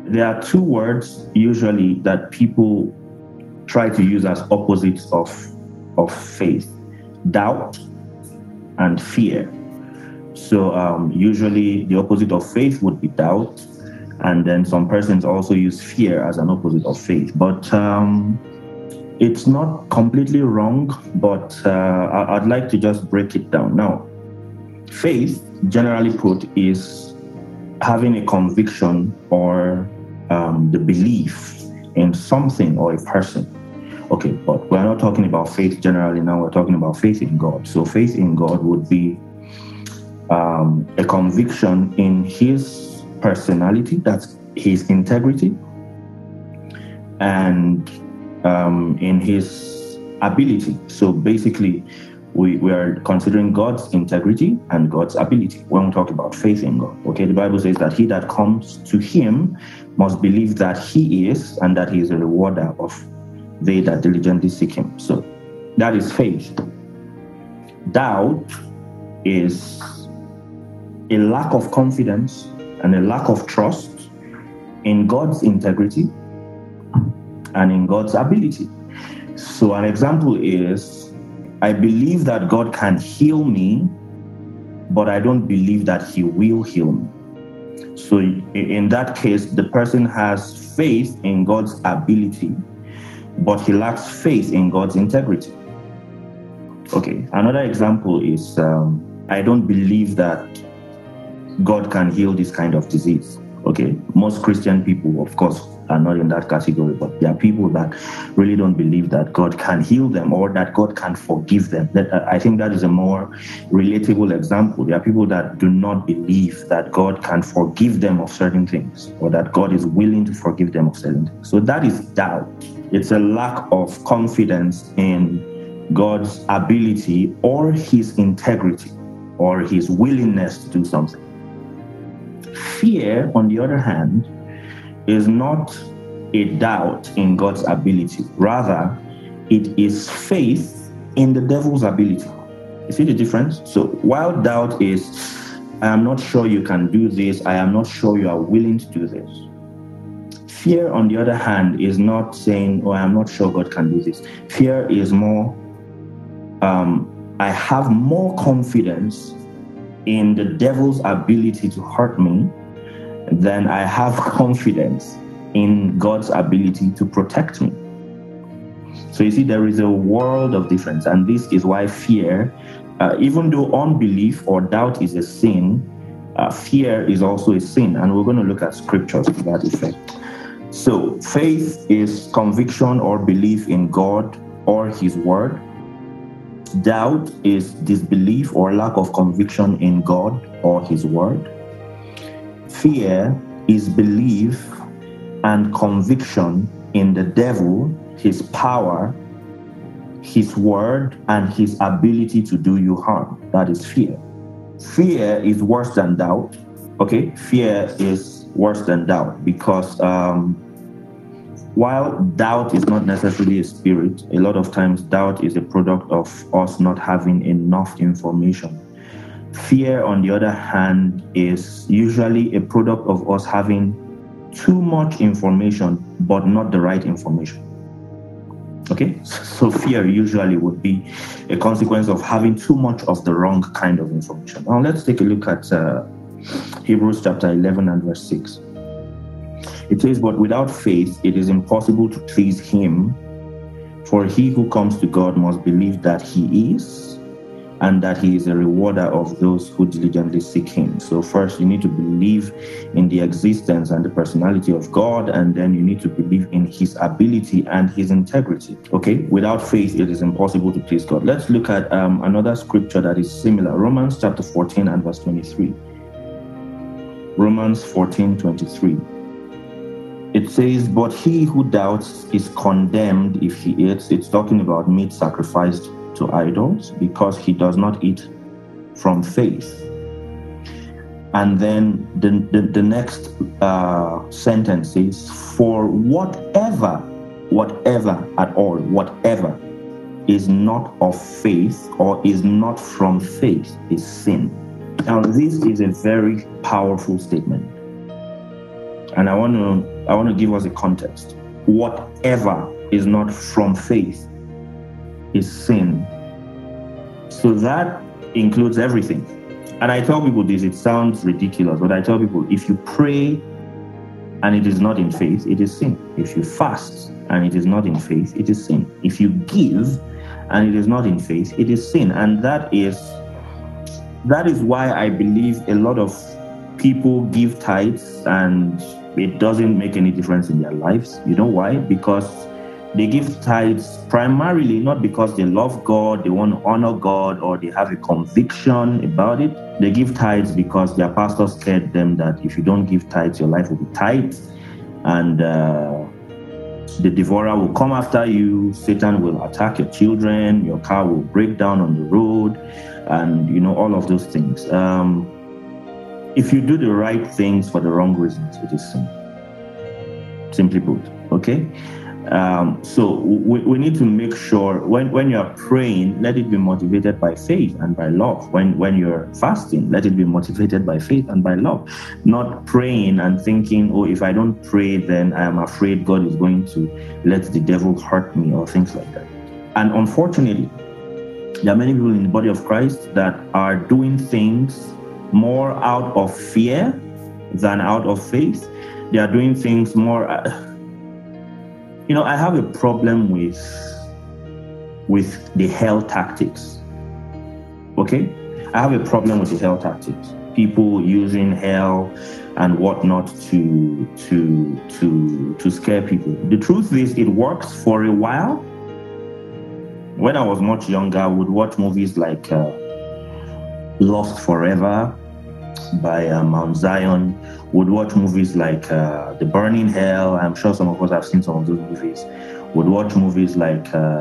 There are two words usually that people try to use as opposites of faith: doubt and fear. So usually the opposite of faith would be doubt, and then some persons also use fear as an opposite of faith. But it's not completely wrong, but I'd like to just break it down. Now, faith, generally put, is having a conviction or the belief in something or a person. Okay, but we're not talking about faith generally now, we're talking about faith in God. So faith in God would be a conviction in his personality, that's his integrity, and in his ability. So basically, we are considering God's integrity and God's ability when we talk about faith in God. Okay, the Bible says that he that comes to him must believe that he is, and that he is a rewarder of they that diligently seek him. So that is faith. Doubt is a lack of confidence and a lack of trust in God's integrity and in God's ability. So an example is, I believe that God can heal me, but I don't believe that he will heal me. So in that case, the person has faith in God's ability, but he lacks faith in God's integrity. Okay, another example is, I don't believe that God can heal this kind of disease. Okay, most Christian people, of course, are not in that category, but there are people that really don't believe that God can heal them or that God can forgive them. I think that is a more relatable example. There are people that do not believe that God can forgive them of certain things, or that God is willing to forgive them of certain things. So that is doubt. It's a lack of confidence in God's ability or his integrity or his willingness to do something. Fear, on the other hand, is not a doubt in God's ability. Rather, it is faith in the devil's ability. You see the difference? So while doubt is, I am not sure you can do this, I am not sure you are willing to do this. Fear, on the other hand, is not saying, oh, I am not sure God can do this. Fear is more, I have more confidence in the devil's ability to hurt me than I have confidence in God's ability to protect me. So you see, there is a world of difference, and this is why fear, even though unbelief or doubt is a sin, fear is also a sin, and we're going to look at scriptures to that effect. So faith is conviction or belief in God or his word. Doubt is disbelief or lack of conviction in God or his word. Fear is belief and conviction in the devil, his power, his word, and his ability to do you harm. That is fear. Fear is worse than doubt. Okay, fear is worse than doubt because while doubt is not necessarily a spirit, a lot of times doubt is a product of us not having enough information. Fear, on the other hand, is usually a product of us having too much information, but not the right information. Okay, so fear usually would be a consequence of having too much of the wrong kind of information. Now let's take a look at Hebrews chapter 11 and verse 6. It says, but without faith, it is impossible to please him, for he who comes to God must believe that he is, and that he is a rewarder of those who diligently seek him. So first, you need to believe in the existence and the personality of God, and then you need to believe in his ability and his integrity. Okay, without faith, it is impossible to please God. Let's look at another scripture that is similar. Romans chapter 14 and verse 23. Romans 14:23. It says, but he who doubts is condemned if he eats. It's talking about meat sacrificed to idols, because he does not eat from faith. And then the next sentence says, for whatever is not of faith or is not from faith is sin. Now, this is a very powerful statement. And I want to give us a context. Whatever is not from faith is sin. So that includes everything. And I tell people this, it sounds ridiculous, but I tell people, if you pray and it is not in faith, it is sin. If you fast and it is not in faith, it is sin. If you give and it is not in faith, it is sin. And that is why I believe a lot of people give tithes and it doesn't make any difference in their lives. You know why? Because they give tithes primarily not because they love God, they want to honor God, or they have a conviction about it. They give tithes because their pastor scared them that if you don't give tithes, your life will be tight, and the devourer will come after you, Satan will attack your children, your car will break down on the road, and all of those things. If you do the right things for the wrong reasons, it is sin. Simply put, okay? So we need to make sure when you are praying, let it be motivated by faith and by love. When you're fasting, let it be motivated by faith and by love. Not praying and thinking, oh, if I don't pray, then I am afraid God is going to let the devil hurt me or things like that. And unfortunately, there are many people in the body of Christ that are doing things more out of fear than out of faith. They are doing things more... I have a problem with the hell tactics. Okay? I have a problem with the hell tactics. People using hell and whatnot to scare people. The truth is, it works for a while. When I was much younger, I would watch movies like Lost Forever by Mount Zion, would watch movies like The Burning Hell. I'm sure some of us have seen some of those movies. Would watch movies like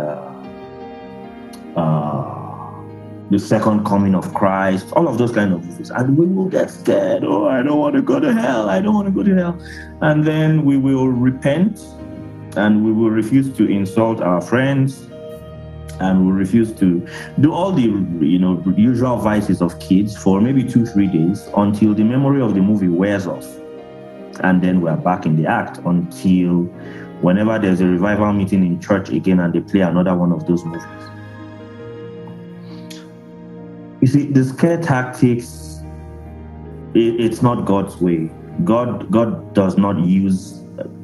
The Second Coming of Christ, all of those kind of movies. And we will get scared. Oh, I don't want to go to hell. I don't want to go to hell. And then we will repent and we will refuse to insult our friends. And we refuse to do all the usual vices of kids for maybe 2-3 days until the memory of the movie wears off. And then we're back in the act until whenever there's a revival meeting in church again and they play another one of those movies. You see, the scare tactics, it's not God's way. God does not use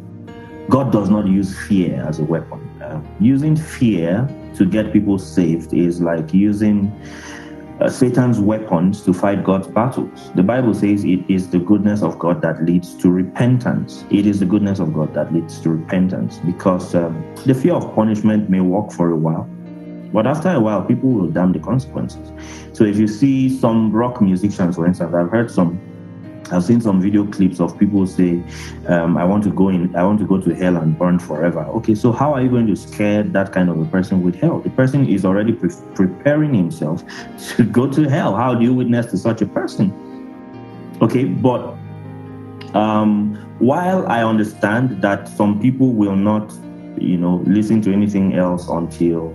fear as a weapon. Using fear to get people saved is like using Satan's weapons to fight God's battles. The Bible says it is the goodness of God that leads to repentance. It is the goodness of God that leads to repentance, because the fear of punishment may work for a while, but after a while, people will damn the consequences. So if you see some rock musicians, for instance, I've seen some video clips of people say, I want to go to hell and burn forever. Okay, so how are you going to scare that kind of a person with hell? The person is already preparing himself to go to hell. How do you witness to such a person? Okay, but while I understand that some people will not, listen to anything else until,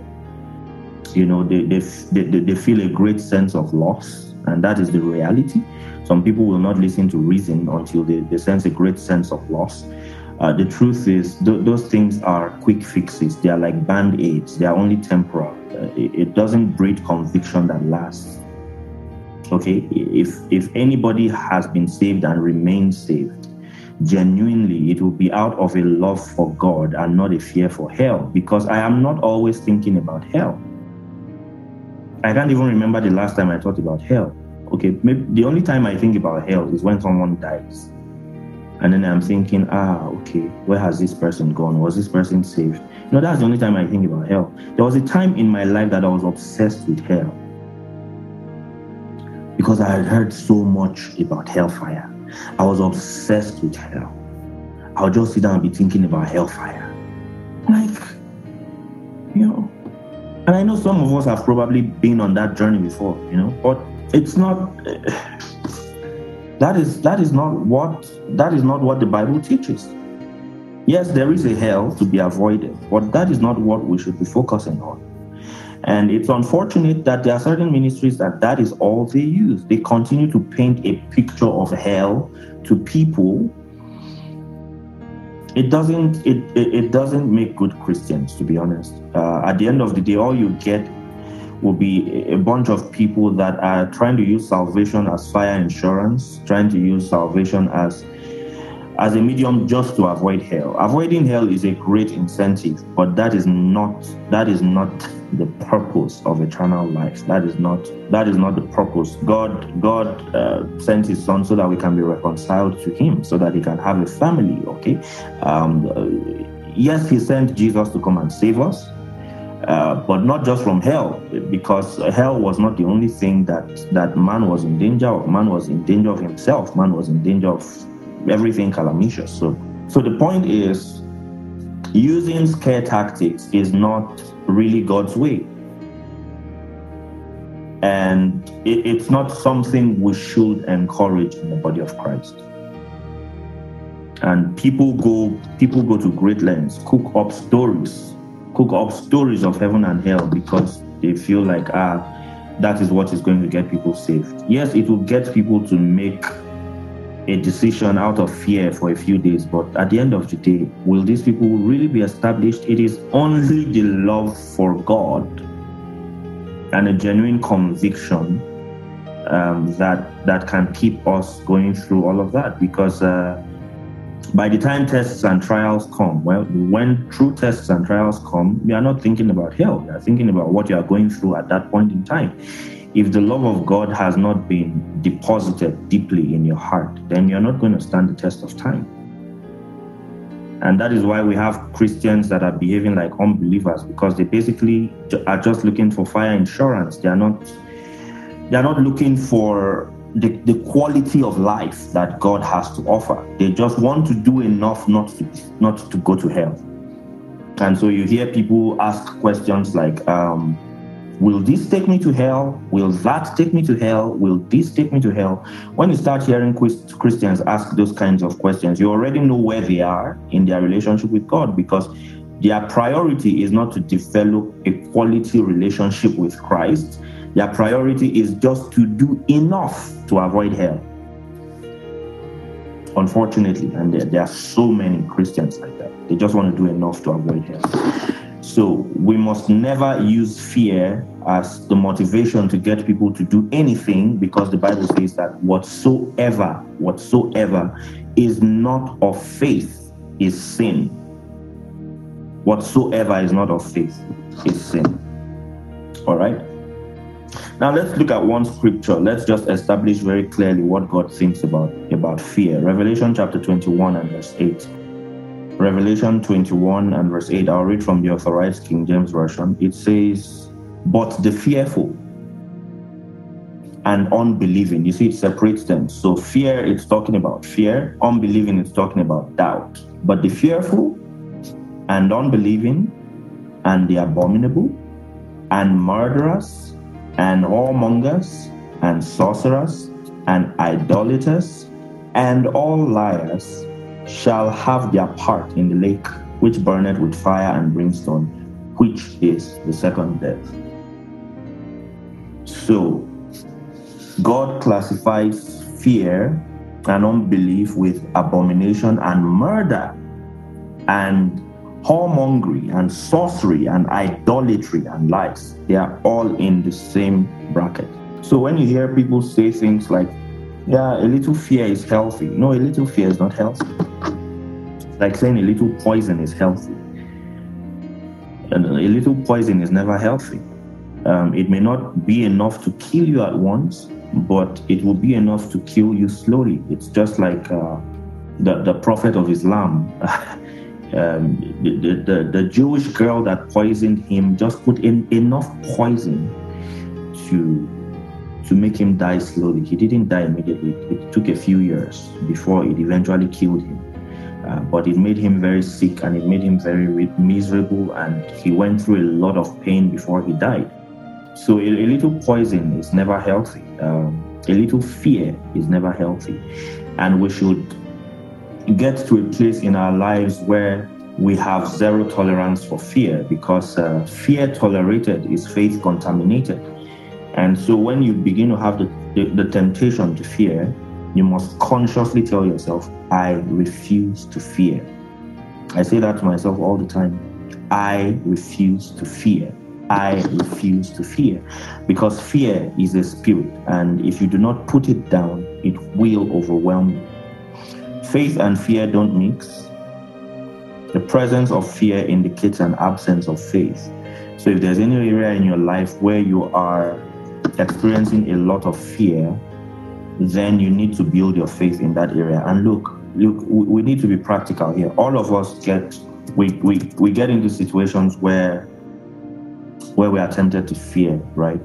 they feel a great sense of loss, and that is the reality. Some people will not listen to reason until they sense a great sense of loss. The truth is, those things are quick fixes. They are like band-aids. They are only temporal. It doesn't breed conviction that lasts. Okay? If anybody has been saved and remains saved, genuinely, it will be out of a love for God and not a fear for hell, because I am not always thinking about hell. I can't even remember the last time I thought about hell. Okay, maybe the only time I think about hell is when someone dies. And then I'm thinking, okay, where has this person gone? Was this person saved? That's the only time I think about hell. There was a time in my life that I was obsessed with hell, because I had heard so much about hellfire. I was obsessed with hell. I would just sit down and be thinking about hellfire. And I know some of us have probably been on that journey before, but it's not, that is not what the Bible teaches. Yes, there is a hell to be avoided, but that is not what we should be focusing on. And it's unfortunate that there are certain ministries that is all they use. They continue to paint a picture of hell to people it doesn't make good Christians, to be honest. At the end of the day, all you get will be a bunch of people that are trying to use salvation as fire insurance, trying to use salvation as a medium just to avoid hell. Avoiding hell is a great incentive, but that is not the purpose of eternal life. That is not the purpose. God sent His Son so that we can be reconciled to Him, so that He can have a family. Okay, yes, He sent Jesus to come and save us, but not just from hell, because hell was not the only thing that man was in danger of. Man was in danger of himself. Man was in danger of everything calamitous. So the point is, using scare tactics is not really God's way, and it's not something we should encourage in the body of Christ. And people go to great lengths, cook up stories of heaven and hell because they feel like that is what is going to get people saved. Yes, it will get people to make a decision out of fear for a few days, but at the end of the day, will these people really be established? It is only the love for God and a genuine conviction that can keep us going through all of that, because by the time tests and trials come, when true tests and trials come, we are not thinking about hell. We are thinking about what you are going through at that point in time. If the love of God has not been deposited deeply in your heart, then you're not going to stand the test of time. And that is why we have Christians that are behaving like unbelievers, because they basically are just looking for fire insurance. They are not looking for the quality of life that God has to offer. They just want to do enough not to go to hell. And so you hear people ask questions like, will this take me to hell? Will that take me to hell? Will this take me to hell? When you start hearing Christians ask those kinds of questions, you already know where they are in their relationship with God, because their priority is not to develop a quality relationship with Christ. Their priority is just to do enough to avoid hell. Unfortunately, and there are so many Christians like that. They just want to do enough to avoid hell. So we must never use fear as the motivation to get people to do anything, because the Bible says that whatsoever is not of faith is sin. Whatsoever is not of faith is sin. All right? Now let's look at one scripture. Let's just establish very clearly what God thinks about fear. Revelation chapter 21 and verse 8. Revelation 21 and verse 8, I'll read from the Authorized King James Version. It says, but the fearful and unbelieving. You see, it separates them. So fear, it's talking about fear. Unbelieving, it's talking about doubt. But the fearful and unbelieving and the abominable and murderers and whoremongers and sorcerers and idolaters and all liars shall have their part in the lake which burneth with fire and brimstone, which is the second death. So God classifies fear and unbelief with abomination and murder and whoremongery and sorcery and idolatry and lies. They are all in the same bracket. So when you hear people say things like, yeah, a little fear is healthy. No, a little fear is not healthy. It's like saying a little poison is healthy. And a little poison is never healthy. It may not be enough to kill you at once, but it will be enough to kill you slowly. It's just like the prophet of Islam. The Jewish girl that poisoned him just put in enough poison to make him die slowly. He didn't die immediately. It took a few years before it eventually killed him. But it made him very sick, and it made him very miserable, and he went through a lot of pain before he died. So a little poison is never healthy. A little fear is never healthy. And we should get to a place in our lives where we have zero tolerance for fear, because fear tolerated is faith contaminated. And so when you begin to have the temptation to fear, you must consciously tell yourself, I refuse to fear. I say that to myself all the time. I refuse to fear. I refuse to fear, because fear is a spirit, and if you do not put it down, it will overwhelm you. Faith and fear don't mix. The presence of fear indicates an absence of faith. So if there's any area in your life where you are experiencing a lot of fear, then you need to build your faith in that area. And look, we need to be practical here. All of us get into situations where we are tempted to fear, right?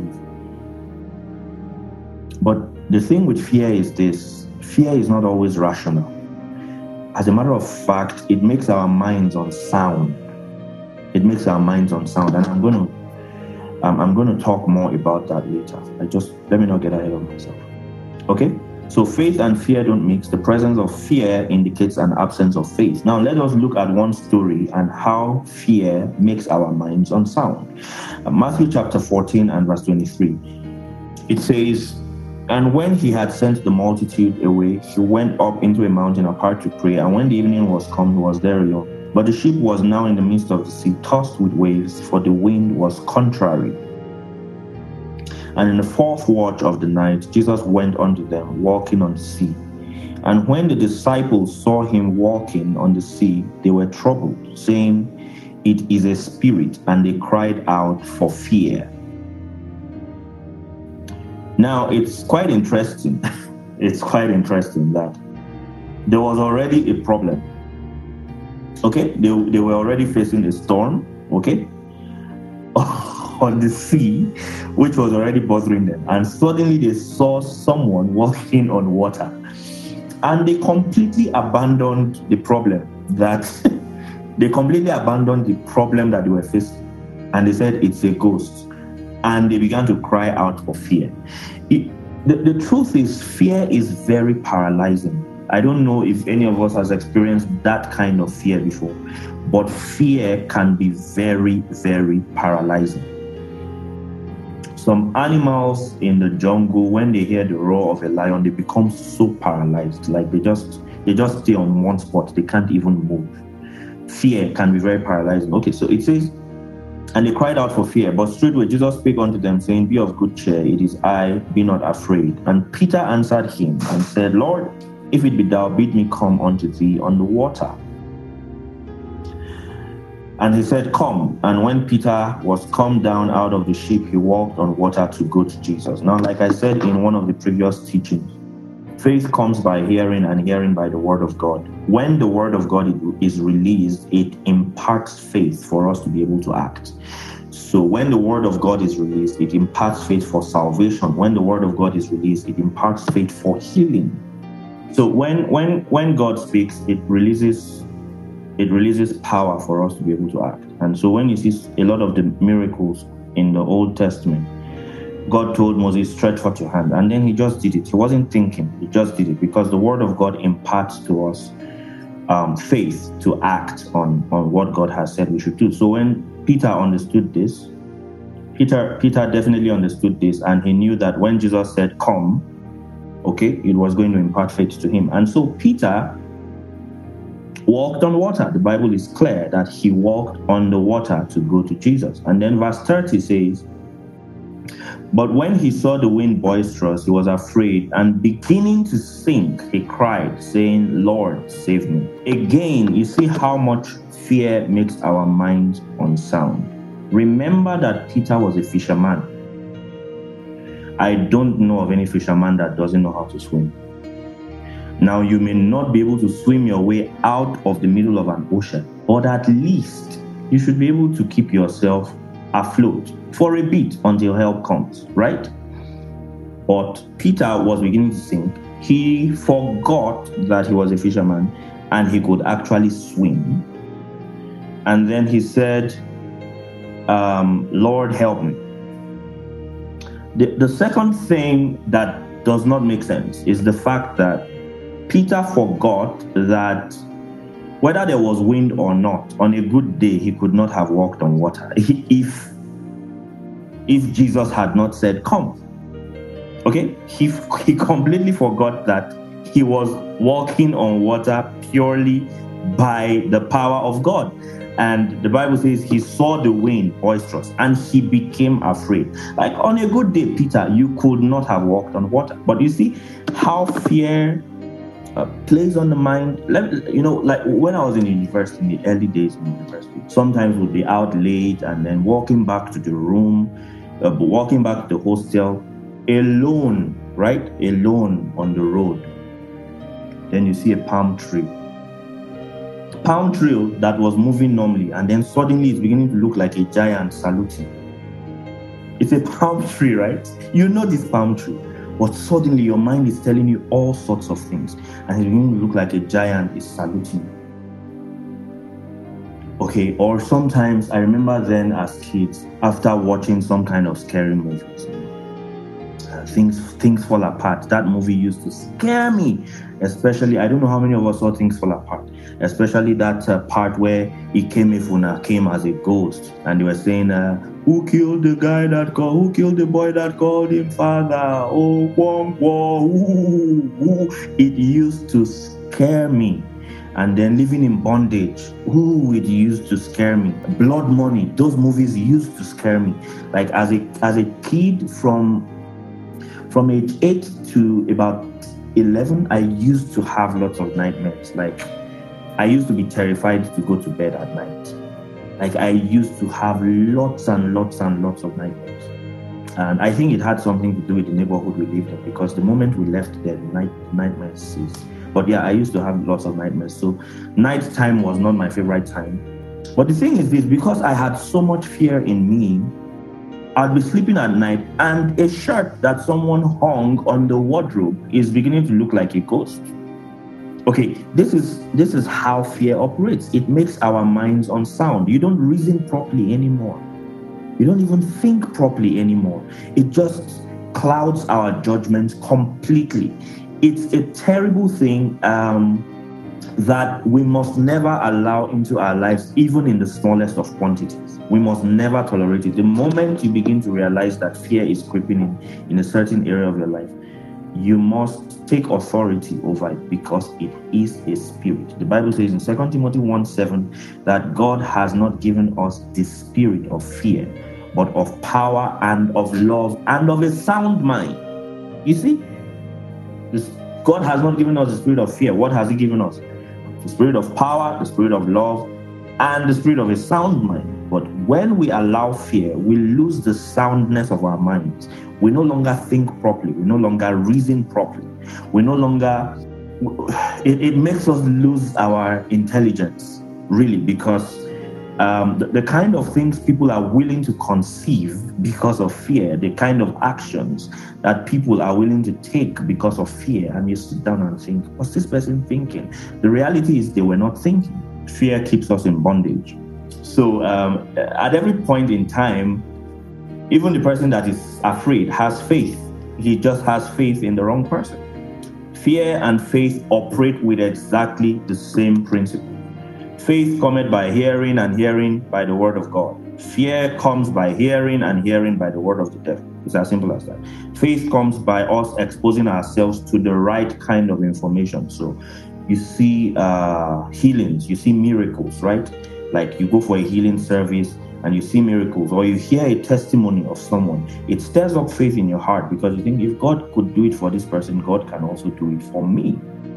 But the thing with fear is this: fear is not always rational. As a matter of fact, it makes our minds unsound. It makes our minds unsound, and I'm going to talk more about that later. Let me not get ahead of myself. Okay? So faith and fear don't mix. The presence of fear indicates an absence of faith. Now let us look at one story and how fear makes our minds unsound. Matthew chapter 14 and verse 23. It says, "And when he had sent the multitude away, he went up into a mountain apart to pray. And when the evening was come, he was there alone. But the ship was now in the midst of the sea, tossed with waves, for the wind was contrary. And in the fourth watch of the night, Jesus went unto them, walking on the sea. And when the disciples saw him walking on the sea, they were troubled, saying, It is a spirit, and they cried out for fear." Now, it's quite interesting. It's quite interesting that there was already a problem. Okay? They were already facing a storm, okay? On the sea, which was already bothering them. And suddenly they saw someone walking on water. And they completely abandoned the problem that they were facing. And they said, it's a ghost. And they began to cry out for fear. The truth is, fear is very paralyzing. I don't know if any of us has experienced that kind of fear before, but fear can be very, very paralyzing. Some animals in the jungle, when they hear the roar of a lion, they become so paralyzed, like they just stay on one spot. They can't even move. Fear can be very paralyzing. Okay, so it says, "And they cried out for fear, but straightway Jesus spake unto them, saying, Be of good cheer, it is I, be not afraid. And Peter answered him and said, Lord, if it be thou, bid me come unto thee on the water. And he said, Come. And when Peter was come down out of the ship, he walked on water to go to Jesus." Now, like I said in one of the previous teachings, faith comes by hearing, and hearing by the word of God. When the word of God is released, it imparts faith for us to be able to act. So when the word of God is released, it imparts faith for salvation. When the word of God is released, it imparts faith for healing. So when God speaks, it releases power for us to be able to act. And so when you see a lot of the miracles in the Old Testament, God told Moses, stretch forth your hand. And then he just did it. He wasn't thinking. He just did it because the word of God imparts to us faith to act on what God has said we should do. So when Peter understood this, Peter definitely understood this, and he knew that when Jesus said, come, okay, it was going to impart faith to him. And so Peter walked on water. The Bible is clear that he walked on the water to go to Jesus. And then verse 30 says, "But when he saw the wind boisterous, he was afraid, and beginning to sink, he cried, saying, Lord, save me." Again, you see how much fear makes our minds unsound. Remember that Peter was a fisherman. I don't know of any fisherman that doesn't know how to swim. Now, you may not be able to swim your way out of the middle of an ocean, but at least you should be able to keep yourself afloat for a bit until help comes, right? But Peter was beginning to sink. He forgot that he was a fisherman and he could actually swim. And then he said, Lord, help me. The second thing that does not make sense is the fact that Peter forgot that whether there was wind or not, on a good day, he could not have walked on water if Jesus had not said, come. Okay? He completely forgot that he was walking on water purely by the power of God. And the Bible says he saw the wind boisterous and he became afraid. Like on a good day, Peter, you could not have walked on water. But you see how fear plays on the mind. Like when I was in university, in the early days in university, sometimes we'd be out late and then walking back to the room, walking back to the hostel, alone, right? Alone on the road. Then you see a palm tree that was moving normally, and then suddenly it's beginning to look like a giant saluting. It's a palm tree, right? You know this palm tree, but suddenly your mind is telling you all sorts of things, and it's beginning to look like a giant is saluting. Okay, or sometimes I remember then as kids, after watching some kind of scary movies, Things Fall Apart. That movie used to scare me, especially, I don't know how many of us saw Things Fall Apart, especially that part where Ikemefuna came as a ghost, and they were saying, who killed the boy that called him father? Oh, it used to scare me. And then Living in Bondage, it used to scare me. Blood Money, those movies used to scare me. Like as a kid from age 8 to about 11, I used to have lots of nightmares. Like, I used to be terrified to go to bed at night. Like, I used to have lots and lots and lots of nightmares. And I think it had something to do with the neighborhood we lived in, because the moment we left there, the nightmares ceased. But yeah, I used to have lots of nightmares. So night time was not my favorite time. But the thing is this, because I had so much fear in me, I'll be sleeping at night and a shirt that someone hung on the wardrobe is beginning to look like a ghost. Okay, this is how fear operates. It makes our minds unsound. You don't reason properly anymore. You don't even think properly anymore. It just clouds our judgments completely. It's a terrible thing that we must never allow into our lives, even in the smallest of quantities. We must never tolerate it. The moment you begin to realize that fear is creeping in a certain area of your life, you must take authority over it, because it is a spirit. The Bible says in 2 Timothy 1:7 that God has not given us the spirit of fear, but of power and of love and of a sound mind. You see, God has not given us the spirit of fear. What has He given us? The spirit of power, the spirit of love, and the spirit of a sound mind. But when we allow fear, we lose the soundness of our minds. We no longer think properly. We no longer reason properly. We no longer... It makes us lose our intelligence, really, because the kind of things people are willing to conceive because of fear, the kind of actions that people are willing to take because of fear, and you sit down and think, what's this person thinking? The reality is they were not thinking. Fear keeps us in bondage. So at every point in time, even the person that is afraid has faith. He just has faith in the wrong person. Fear and faith operate with exactly the same principle. Faith cometh by hearing, and hearing by the word of God. Fear comes by hearing, and hearing by the word of the devil. It's as simple as that. Faith comes by us exposing ourselves to the right kind of information. So you see healings, you see miracles, right? Like you go for a healing service and you see miracles, or you hear a testimony of someone. It stirs up faith in your heart, because you think, if God could do it for this person, God can also do it for me.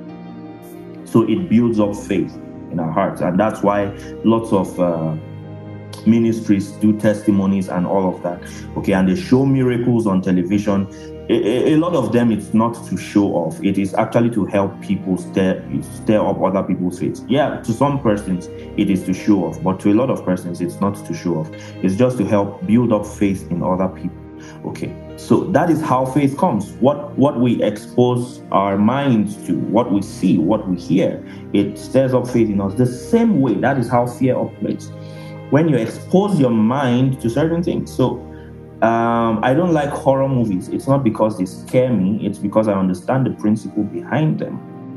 So it builds up faith in our hearts. And that's why lots of ministries do testimonies and all of that. Okay, and they show miracles on television. A lot of them, it's not to show off. It is actually to help people stir up other people's faith. Yeah, to some persons, it is to show off. But to a lot of persons, it's not to show off. It's just to help build up faith in other people. Okay, so that is how faith comes. What we expose our minds to, what we see, what we hear, it stirs up faith in us. The same way, that is how fear operates. When you expose your mind to certain things. So I don't like horror movies. It's not because they scare me. It's because I understand the principle behind them.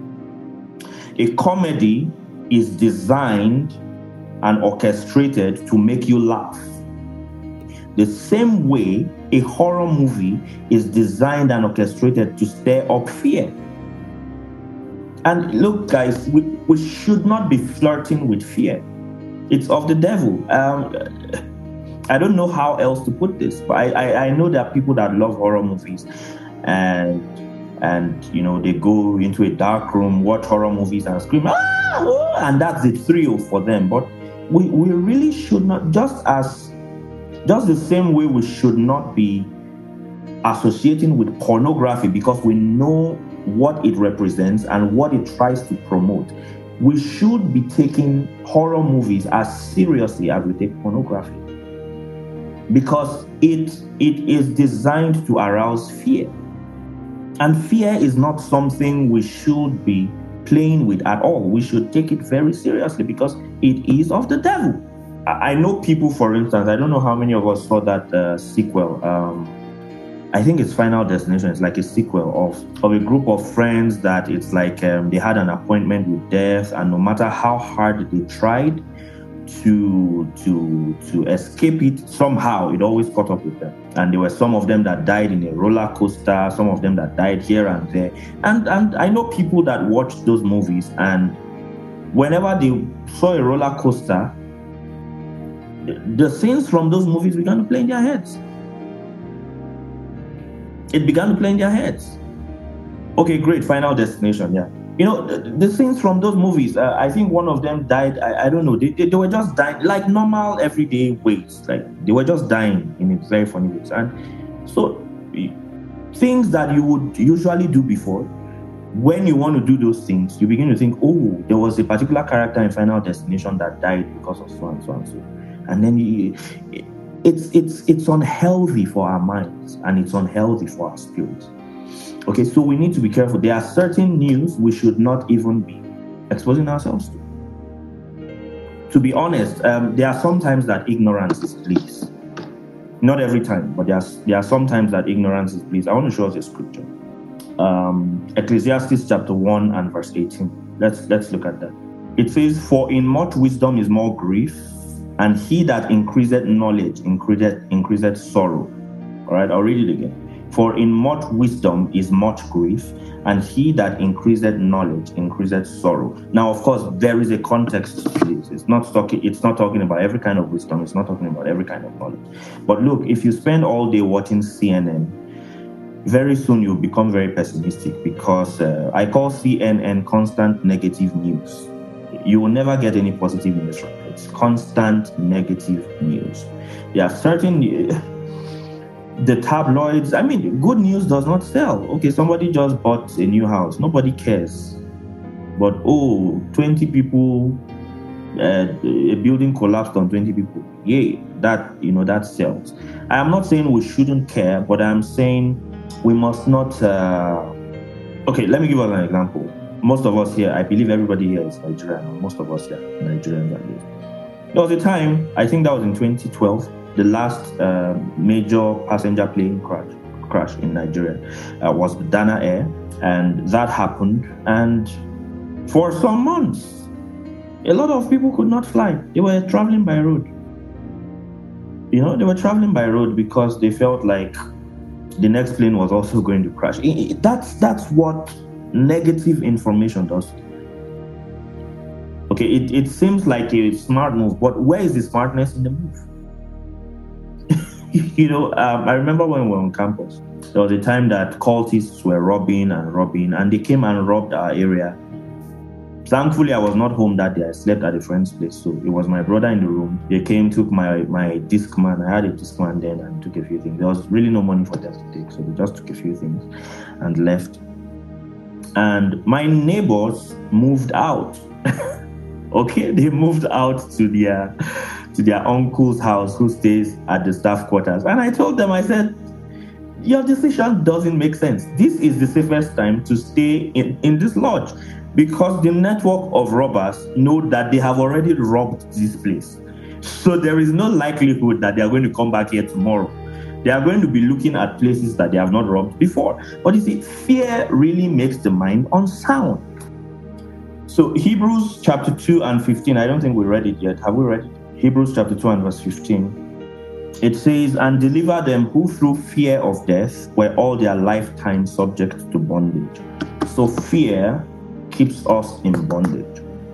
A comedy is designed and orchestrated to make you laugh. The same way a horror movie is designed and orchestrated to stir up fear. And look, guys, we should not be flirting with fear. It's of the devil. I don't know how else to put this, but I know there are people that love horror movies, and they go into a dark room, watch horror movies, and scream, and that's the thrill for them. But we really should not, just the same way we should not be associating with pornography because we know what it represents and what it tries to promote. We should be taking horror movies as seriously as we take pornography, because it is designed to arouse fear. And fear is not something we should be playing with at all. We should take it very seriously because it is of the devil. I know people, for instance, I don't know how many of us saw that sequel. I think it's Final Destination. It's like a sequel of a group of friends that it's like they had an appointment with death, and no matter how hard they tried to escape it, somehow it always caught up with them. And there were some of them that died in a roller coaster, some of them that died here and there. And I know people that watched those movies, and whenever they saw a roller coaster, the scenes from those movies began to play in their heads. It began to play in their heads. Okay, great, Final Destination, yeah. The scenes from those movies, I think one of them died, I don't know, they were just dying, like normal everyday ways. Like, they were just dying in a very funny ways. And so, things that you would usually do before, when you want to do those things, you begin to think, oh, there was a particular character in Final Destination that died because of so and so and so. And then it's unhealthy for our minds, and it's unhealthy for our spirits. Okay, so we need to be careful. There are certain news we should not even be exposing ourselves to. To be honest, there are some times that ignorance is bliss. Not every time, but there are some times that ignorance is bliss. I want to show us a scripture. Ecclesiastes chapter 1 and verse 18. Let's look at that. It says, "For in much wisdom is more grief, and he that increaseth knowledge increaseth sorrow." All right, I'll read it again. "For in much wisdom is much grief, and he that increaseth knowledge increaseth sorrow." Now, of course, there is a context to this. It's not talking about every kind of wisdom. It's not talking about every kind of knowledge. But look, if you spend all day watching CNN, very soon you'll become very pessimistic, because I call CNN constant negative news. You will never get any positive news from it. It's constant negative news. There are certain... the tabloids, I mean, good news does not sell. Okay, somebody just bought a new house. Nobody cares. But, 20 people, a building collapsed on 20 people. Yay, that sells. I am not saying we shouldn't care, but I'm saying we must not... Okay, let me give us an example. Most of us here, I believe everybody here is Nigerian. Most of us here are Nigerians at least. There was a time, I think that was in 2012, the last major passenger plane crash in Nigeria was the Dana Air, and that happened. And for some months, a lot of people could not fly. They were traveling by road. They were traveling by road because they felt like the next plane was also going to crash. That's what negative information does. Okay, it seems like a smart move, but where is the smartness in the move? I remember when we were on campus, there was a time that cultists were robbing, and they came and robbed our area. Thankfully, I was not home that day. I slept at a friend's place, so it was my brother in the room. They came, took my Discman. I had a Discman then, and took a few things. There was really no money for them to take, so they just took a few things and left. And my neighbors moved out. Okay, they moved out to their uncle's house, who stays at the staff quarters. And I told them, I said, your decision doesn't make sense. This is the safest time to stay in this lodge, because the network of robbers know that they have already robbed this place. So there is no likelihood that they are going to come back here tomorrow. They are going to be looking at places that they have not robbed before. But you see, fear really makes the mind unsound. So Hebrews chapter 2 and 15, I don't think we read it yet. Have we read it? Hebrews chapter 2 and verse 15. It says, "And deliver them who through fear of death were all their lifetime subject to bondage." So fear keeps us in bondage.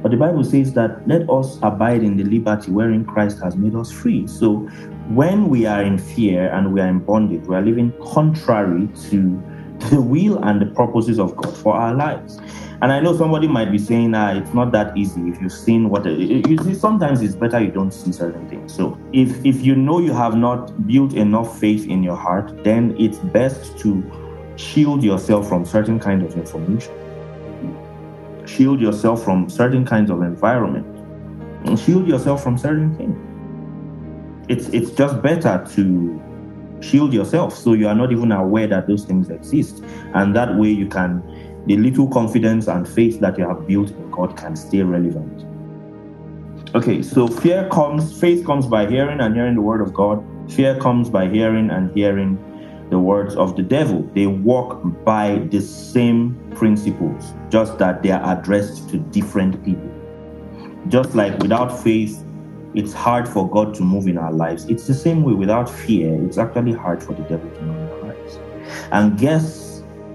But the Bible says that let us abide in the liberty wherein Christ has made us free. So when we are in fear and we are in bondage, we are living contrary to the will and the purposes of God for our lives. And I know somebody might be saying, it's not that easy. If you've seen you see, sometimes it's better you don't see certain things. So if you know you have not built enough faith in your heart, then it's best to shield yourself from certain kind of information. Shield yourself from certain kinds of environment. And shield yourself from certain things. It's just better to shield yourself so you are not even aware that those things exist. And that way the little confidence and faith that you have built in God can stay relevant. Okay, so faith comes by hearing and hearing the word of God. Fear comes by hearing and hearing the words of the devil. They work by the same principles, just that they are addressed to different people. Just like without faith, it's hard for God to move in our lives. It's the same way without fear. It's actually hard for the devil to move in our lives. And guess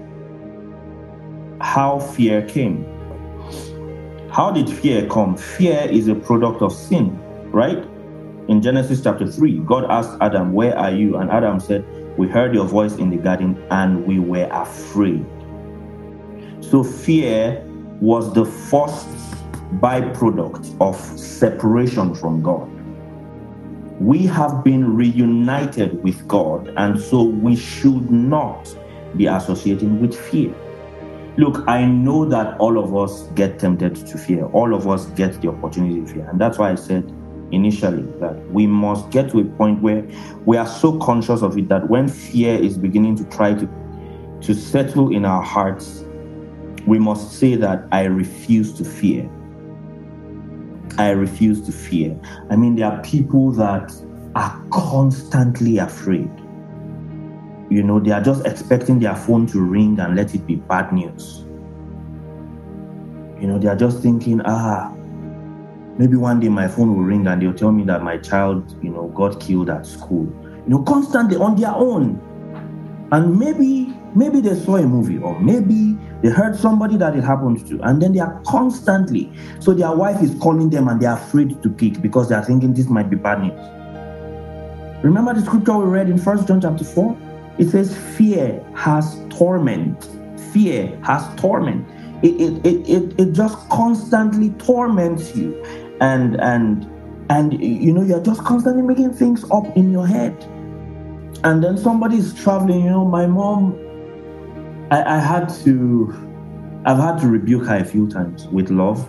how fear came. How did fear come? Fear is a product of sin, right? In Genesis chapter 3, God asked Adam, "Where are you?" And Adam said, "We heard your voice in the garden and we were afraid." So fear was the first byproduct of separation from God. We have been reunited with God, and so we should not be associating with fear. Look, I know that all of us get tempted to fear. All of us get the opportunity to fear. And that's why I said initially that we must get to a point where we are so conscious of it that when fear is beginning to try to settle in our hearts, we must say that I refuse to fear. I refuse to fear. I mean, there are people that are constantly afraid. You know, they are just expecting their phone to ring and let it be bad news. You know, they are just thinking, maybe one day my phone will ring and they'll tell me that my child, got killed at school. Constantly on their own. And maybe they saw a movie, or maybe they heard somebody that it happened to, and then they are constantly. So their wife is calling them and they are afraid to pick because they are thinking this might be bad news. Remember the scripture we read in 1 John chapter 4? It says, fear has torment. Fear has torment. It just constantly torments you. And you're just constantly making things up in your head. And then somebody is traveling, my mom, I've had to rebuke her a few times with love,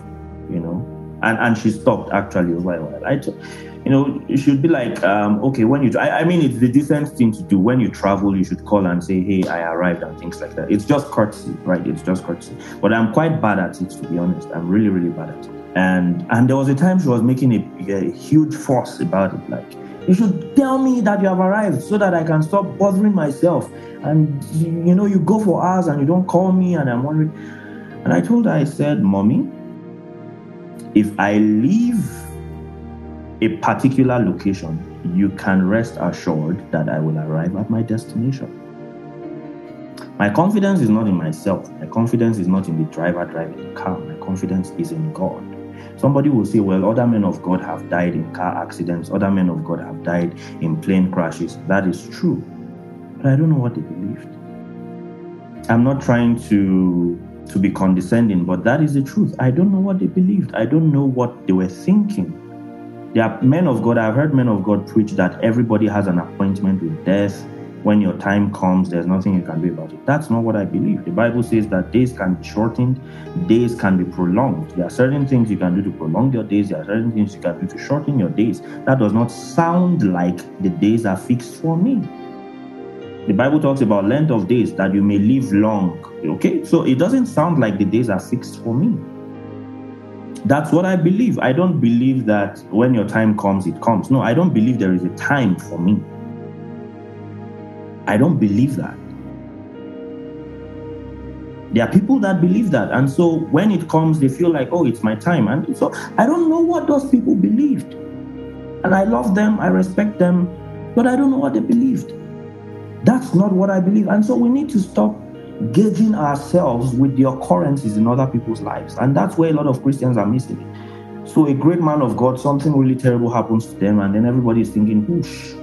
and she stopped actually over a while. You should be like, okay, when you, I mean, it's the decent thing to do. When you travel, you should call and say, hey, I arrived, and things like that. It's just courtesy, right? It's just courtesy. But I'm quite bad at it, to be honest. I'm really, really bad at it. And there was a time she was making a huge fuss about it. Like, you should tell me that you have arrived so that I can stop bothering myself. And, you go for hours and you don't call me, and I'm wondering. And I told her, I said, Mommy, if I leave a particular location, you can rest assured that I will arrive at my destination. My confidence is not in myself. My confidence is not in the driver driving the car. My confidence is in God. Somebody will say, well, other men of God have died in car accidents. Other men of God have died in plane crashes. That is true. But I don't know what they believed. I'm not trying to be condescending, but that is the truth. I don't know what they believed. I don't know what they were thinking. There are men of God, I've heard men of God preach that everybody has an appointment with death. When your time comes, there's nothing you can do about it. That's not what I believe. The Bible says that days can be shortened, days can be prolonged. There are certain things you can do to prolong your days. There are certain things you can do to shorten your days. That does not sound like the days are fixed for me. The Bible talks about length of days, that you may live long. Okay? So it doesn't sound like the days are fixed for me. That's what I believe. I don't believe that when your time comes, it comes. No, I don't believe there is a time for me. I don't believe that. There are people that believe that. And so when it comes, they feel like, oh, it's my time. And so I don't know what those people believed. And I love them, I respect them, but I don't know what they believed. That's not what I believe. And so we need to stop gauging ourselves with the occurrences in other people's lives. And that's where a lot of Christians are missing it. So a great man of God, something really terrible happens to them, and then everybody is thinking, whoosh,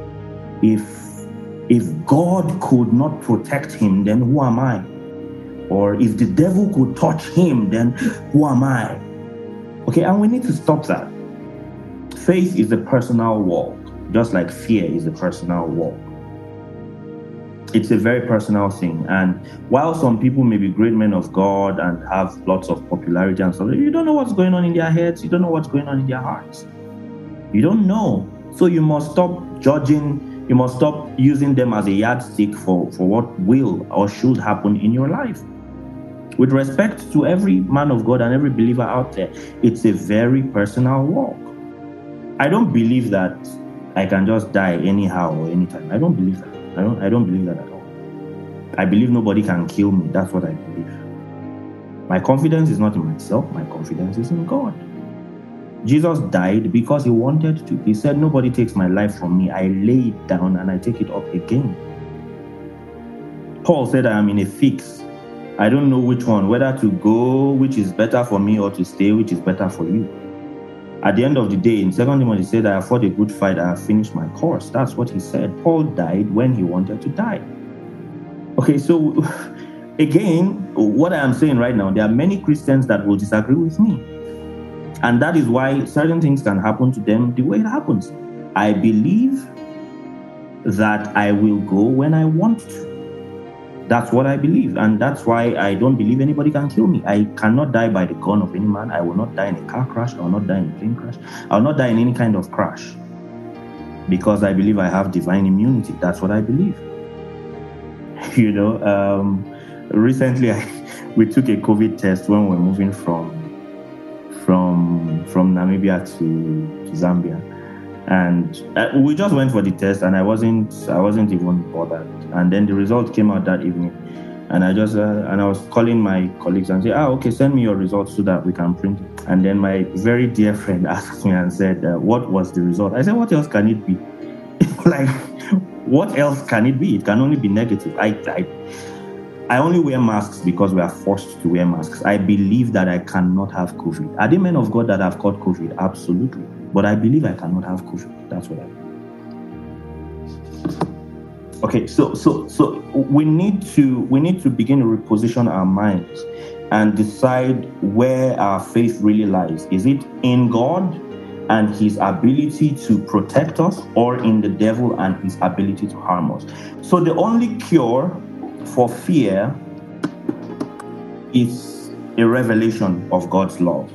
if God could not protect him, then who am I? Or if the devil could touch him, then who am I? Okay, and we need to stop that. Faith is a personal walk, just like fear is a personal walk. It's a very personal thing. And while some people may be great men of God and have lots of popularity and stuff, you don't know what's going on in their heads. You don't know what's going on in their hearts. You don't know. So you must stop judging. You must stop using them as a yardstick for what will or should happen in your life. With respect to every man of God and every believer out there, it's a very personal walk. I don't believe that I can just die anyhow or anytime. I don't believe that. I don't believe that at all. I believe nobody can kill me. That's what I believe. My confidence is not in myself. My confidence is in God. Jesus died because he wanted to. He said, nobody takes my life from me. I lay it down and I take it up again. Paul said, I am in a fix. I don't know which one, whether to go, which is better for me, or to stay, which is better for you. At the end of the day, in 2 Timothy, he said, I have fought a good fight, I have finished my course. That's what he said. Paul died when he wanted to die. Okay, so again, what I am saying right now, there are many Christians that will disagree with me. And that is why certain things can happen to them the way it happens. I believe that I will go when I want to. That's what I believe. And that's why I don't believe anybody can kill me. I cannot die by the gun of any man. I will not die in a car crash. I will not die in a plane crash. I will not die in any kind of crash. Because I believe I have divine immunity. That's what I believe. Recently we took a COVID test when we were moving from Namibia to Zambia. And we just went for the test, and I wasn't even bothered. And then the result came out that evening, and I was calling my colleagues and say, okay, send me your results so that we can print it. And then my very dear friend asked me and said, what was the result? I said, what else can it be? Like, what else can it be? It can only be negative. I only wear masks because we are forced to wear masks. I believe that I cannot have COVID. Are there men of God that have caught COVID? Absolutely. But I believe I cannot have COVID. That's what I believe. Okay, so we need to begin to reposition our minds and decide where our faith really lies. Is it in God and his ability to protect us, or in the devil and his ability to harm us? So the only cure for fear is a revelation of God's love.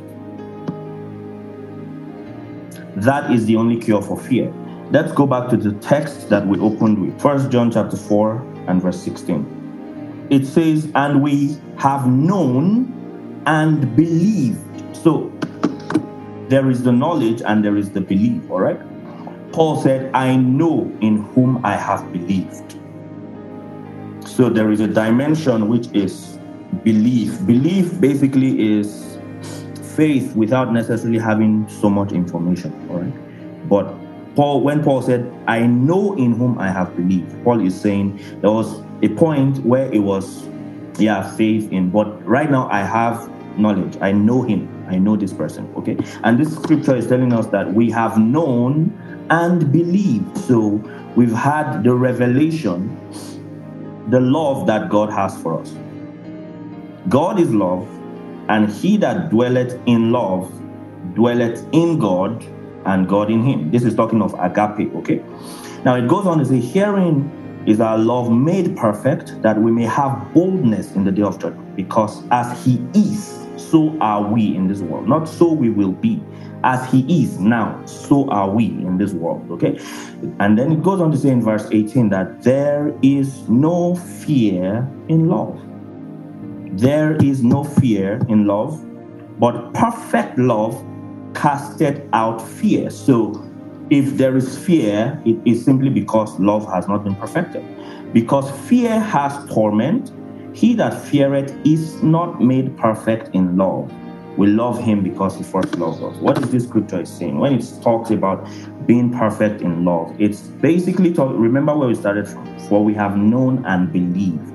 That is the only cure for fear. Let's go back to the text that we opened with. 1 John chapter 4 and verse 16. It says, and we have known and believed. So there is the knowledge and there is the belief, all right? Paul said, I know in whom I have believed. So there is a dimension which is belief. Belief basically is faith without necessarily having so much information, all right? But when Paul said, I know in whom I have believed, Paul is saying there was a point where it was, faith in, but right now I have knowledge. I know him. I know this person, okay? And this scripture is telling us that we have known and believed. So we've had the revelation, the love that God has for us. God is love, and he that dwelleth in love dwelleth in God, and God in him. This is talking of agape, okay? Now it goes on to say, herein is our love made perfect, that we may have boldness in the day of judgment. Because as he is, so are we in this world. Not so we will be. As he is now, so are we in this world, okay? And then it goes on to say in verse 18 that there is no fear in love. There is no fear in love, but perfect love casteth out fear. So if there is fear, it is simply because love has not been perfected. Because fear has torment, he that feareth is not made perfect in love. We love him because he first loved us. What is this scripture saying? When it talks about being perfect in love, it's basically remember where we started from. For we have known and believed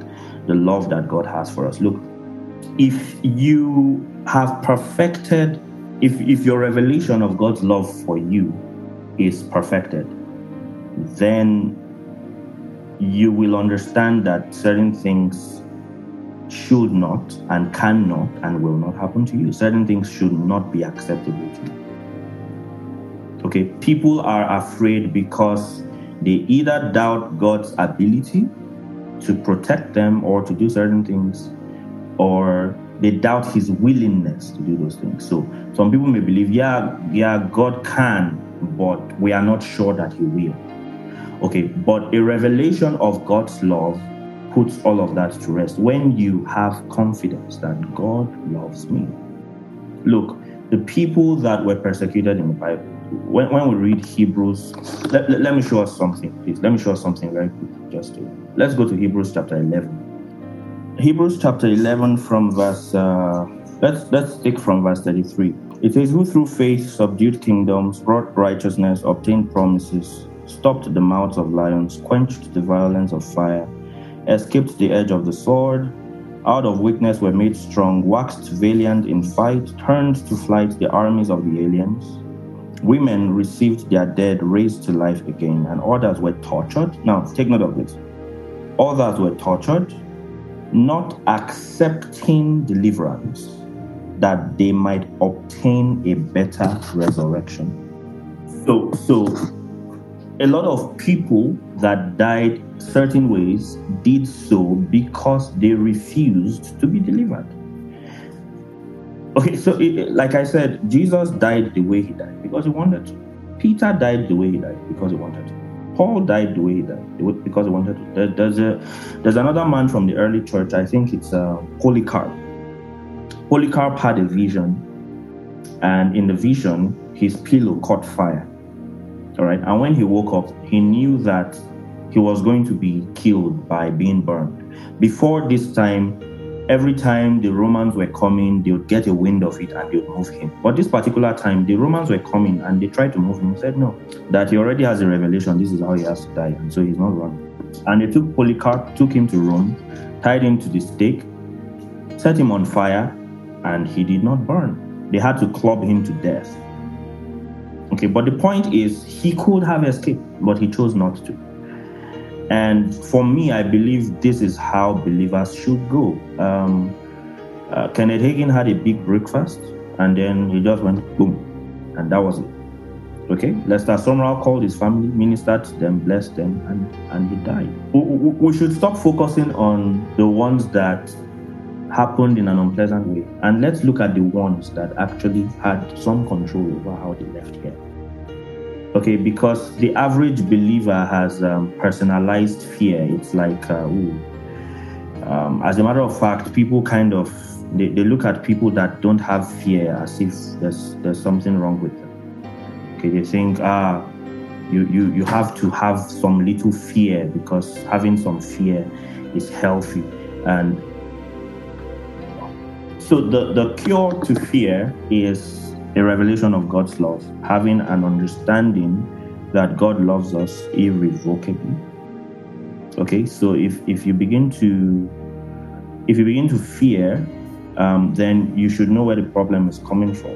the love that God has for us. Look, if you have perfected, if your revelation of God's love for you is perfected, then you will understand that certain things should not and cannot and will not happen to you. Certain things should not be acceptable to you. Okay, people are afraid because they either doubt God's ability to protect them or to do certain things, or they doubt his willingness to do those things. So some people may believe, yeah, God can, but we are not sure that he will. Okay, but a revelation of God's love puts all of that to rest. When you have confidence that God loves me. Look, the people that were persecuted in the Bible, when we read Hebrews, let me show us something, please. Let me show us something very quick. Let's go to Hebrews chapter 11. Hebrews chapter 11 from verse, let's take from verse 33. It says, who through faith subdued kingdoms, wrought righteousness, obtained promises, stopped the mouths of lions, quenched the violence of fire, escaped the edge of the sword, out of weakness were made strong, waxed valiant in fight, turned to flight the armies of the aliens. Women received their dead raised to life again, and others were tortured. Now, take note of this. Others were tortured, not accepting deliverance, that they might obtain a better resurrection. So a lot of people that died certain ways did so because they refused to be delivered. Okay, so like I said, Jesus died the way he died because he wanted to. Peter died the way he died because he wanted to. Paul died the way he died because he wanted to. There's another man from the early church, I think it's Polycarp. Polycarp had a vision, and in the vision, his pillow caught fire. All right, and when he woke up, he knew that he was going to be killed by being burned. Before this time, every time the Romans were coming, they would get a wind of it and they would move him. But this particular time, the Romans were coming and they tried to move him. He said no, that he already has a revelation. This is how he has to die, and so he's not running. And they took Polycarp, took him to Rome, tied him to the stake, set him on fire, and he did not burn. They had to club him to death. Okay, but the point is, he could have escaped, but he chose not to. And for me, I believe this is how believers should go. Kenneth Hagin had a big breakfast, and then he just went boom, and that was it. Okay, Lester Sumrall called his family, ministered to them, blessed them, and he died. We should stop focusing on the ones that happened in an unpleasant way, and let's look at the ones that actually had some control over how they left here. Okay, because the average believer has personalized fear. It's like, as a matter of fact, people kind of, they look at people that don't have fear as if there's something wrong with them. Okay, they think, you have to have some little fear because having some fear is healthy. And so the cure to fear is a revelation of God's love, having an understanding that God loves us irrevocably. Okay, so if you begin to fear, then you should know where the problem is coming from.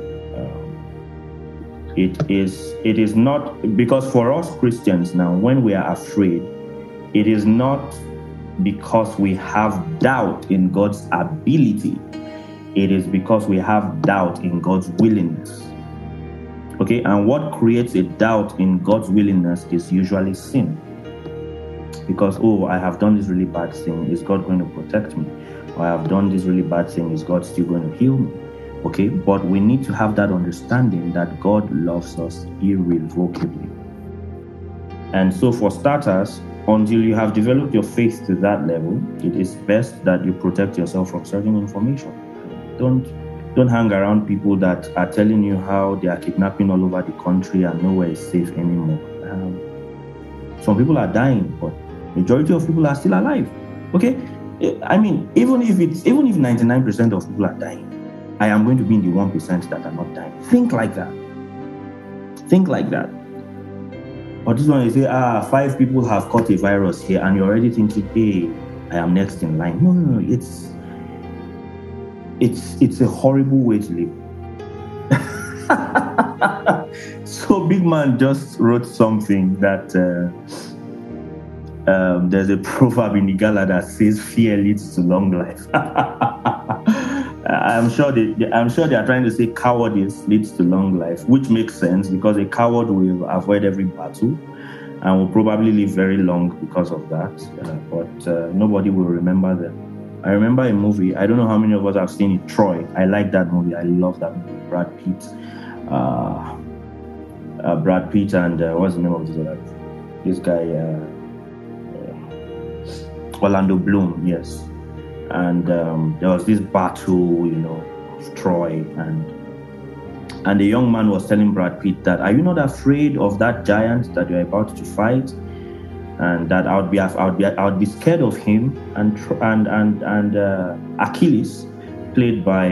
It is not, because for us Christians now, when we are afraid, it is not because we have doubt in God's ability. It is because we have doubt in God's willingness. Okay, and what creates a doubt in God's willingness is usually sin. Because, I have done this really bad thing, is God going to protect me? Or I have done this really bad thing, is God still going to heal me? Okay, but we need to have that understanding that God loves us irrevocably. And so for starters, until you have developed your faith to that level, it is best that you protect yourself from certain information. Don't hang around people that are telling you how they are kidnapping all over the country and nowhere is safe anymore. Some people are dying, but majority of people are still alive. Okay, I mean, even if 99% of people are dying, I am going to be in the 1% that are not dying. Think like that. But this one, you say, 5 people have caught a virus here, and you're already thinking, hey, I am next in line. No. It's a horrible way to live. So Big Man just wrote something that there's a proverb in Igala that says fear leads to long life. I'm sure they are trying to say cowardice leads to long life, which makes sense because a coward will avoid every battle and will probably live very long because of that. But nobody will remember them. I remember a movie, I don't know how many of us have seen it, Troy. I like that movie. I love that movie. Brad Pitt and what's the name of this guy? Orlando Bloom, yes. And there was this battle, of Troy, and the young man was telling Brad Pitt that, are you not afraid of that giant that you're about to fight? And that I would be scared of him. And Achilles, played by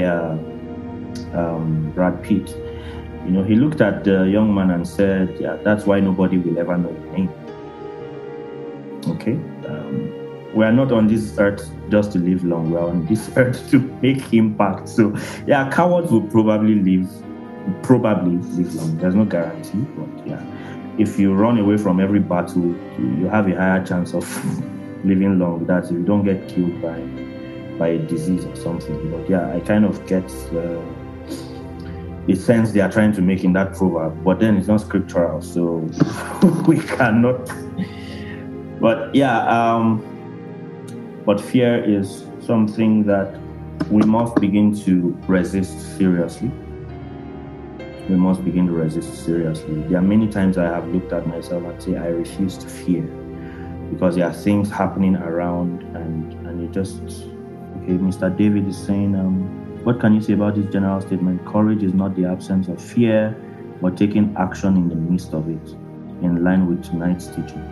Brad Pitt, he looked at the young man and said, yeah, that's why nobody will ever know your name. Okay? We are not on this earth just to live long. We are on this earth to make impact. So, yeah, cowards will probably live long. There's no guarantee, but yeah. If you run away from every battle, you have a higher chance of living long. That if you don't get killed by a disease or something. But yeah, I kind of get the sense they are trying to make in that proverb. But then it's not scriptural, so we cannot. But yeah, but fear is something that we must begin to resist seriously. We must begin to resist seriously. There are many times I have looked at myself and say, I refuse to fear, because there are things happening around and it just, okay, Mr. David is saying, what can you say about this general statement? Courage is not the absence of fear, but taking action in the midst of it, in line with tonight's teaching.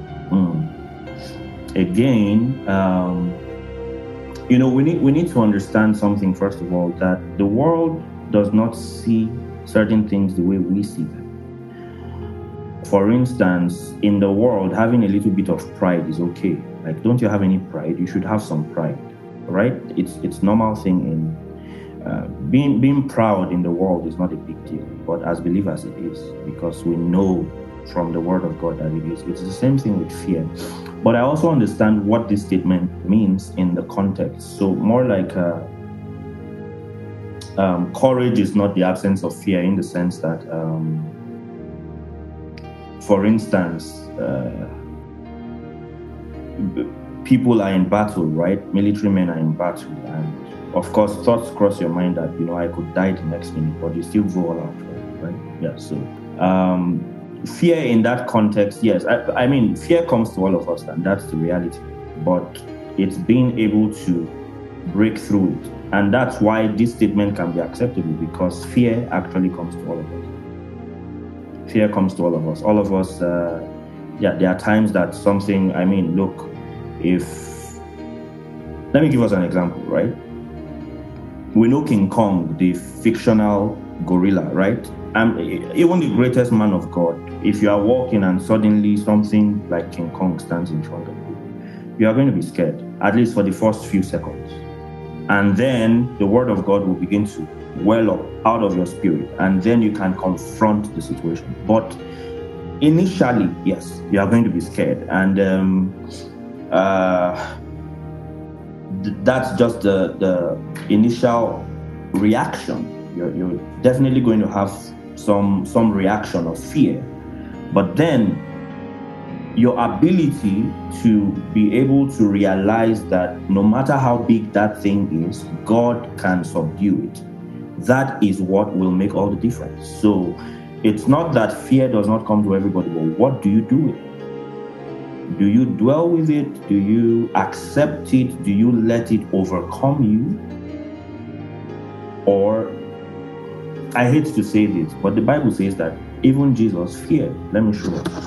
Again, we need to understand something, first of all, that the world does not see certain things the way we see them. For instance, in the world, having a little bit of pride is okay. Like, don't you have any pride? You should have some pride, right? It's normal thing in being proud in the world is not a big deal, but as believers it is, because we know from the word of God that it is. It's the same thing with fear. But I also understand what this statement means in the context. So more like courage is not the absence of fear, in the sense that, for instance, people are in battle, right? Military men are in battle, and of course, thoughts cross your mind that I could die the next minute, but you still go all out, right? Yeah. So, fear in that context, yes. I mean, fear comes to all of us, and that's the reality. But it's being able to break through it. And that's why this statement can be acceptable, because fear actually comes to all of us. Fear comes to all of us. All of us, there are times that something, let me give us an example, right? We know King Kong, the fictional gorilla, right? Even the greatest man of God, if you are walking and suddenly something like King Kong stands in front of you, you are going to be scared, at least for the first few seconds. And then the word of God will begin to well up out of your spirit, and then you can confront the situation. But initially, yes, you are going to be scared, and that's just the initial reaction. You're definitely going to have some reaction of fear, but then your ability to be able to realize that no matter how big that thing is, God can subdue it. That is what will make all the difference. So it's not that fear does not come to everybody, but what do you do with it? Do you dwell with it? Do you accept it? Do you let it overcome you? Or, I hate to say this, but the Bible says that even Jesus feared. Let me show you.